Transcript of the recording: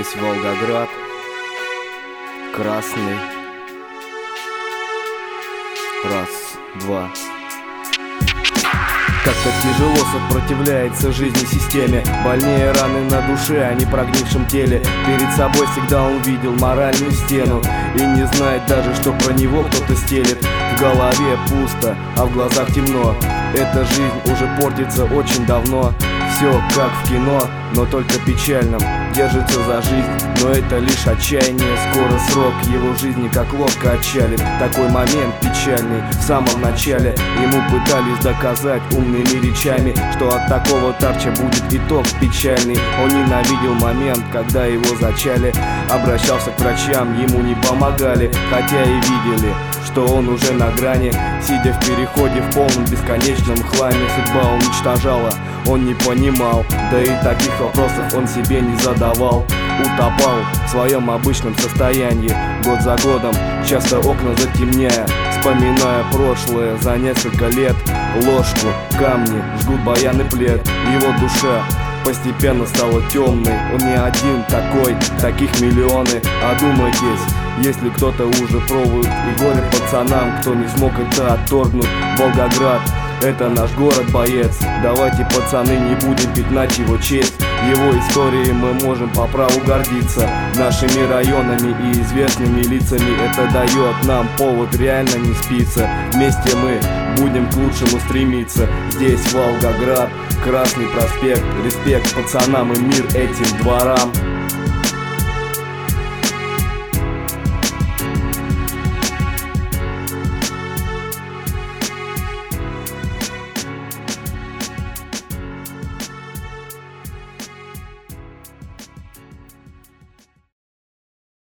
Здесь Волгоград, красный. Раз, два. Как-то тяжело сопротивляется жизни системе. Больнее раны на душе, а не прогнившем теле. Перед собой всегда он видел моральную стену и не знает даже, что про него кто-то стелет. В голове пусто, а в глазах темно. Эта жизнь уже портится очень давно. Все как в кино, но только печальном. Держится за жизнь, но это лишь отчаяние. Скоро срок его жизни как лодка отчалит. Такой момент печальный в самом начале. Ему пытались доказать умными речами, что от такого тарча будет итог печальный. Он ненавидел момент, когда его зачали. Обращался к врачам, ему не помогали, хотя и видели, что он уже на грани. Сидя в переходе в полном бесконечном хламе, судьба уничтожала, он не понимал. Да и таких вопросов он себе не задавал. Утопал в своем обычном состоянии, год за годом, часто окна затемняя, вспоминая прошлое за несколько лет. Ложку, камни жгут баян и плед. Его душа постепенно стала темной. Он не один такой, таких миллионы. Одумайтесь, если кто-то уже пробует. И горе пацанам, кто не смог это отторгнуть. Волгоград — это наш город, боец. Давайте, пацаны, не будем пятнать его честь. Его историей мы можем по праву гордиться. Нашими районами и известными лицами. Это дает нам повод реально не спиться. Вместе мы будем к лучшему стремиться. Здесь Волгоград, Красный проспект. Респект пацанам и мир этим дворам.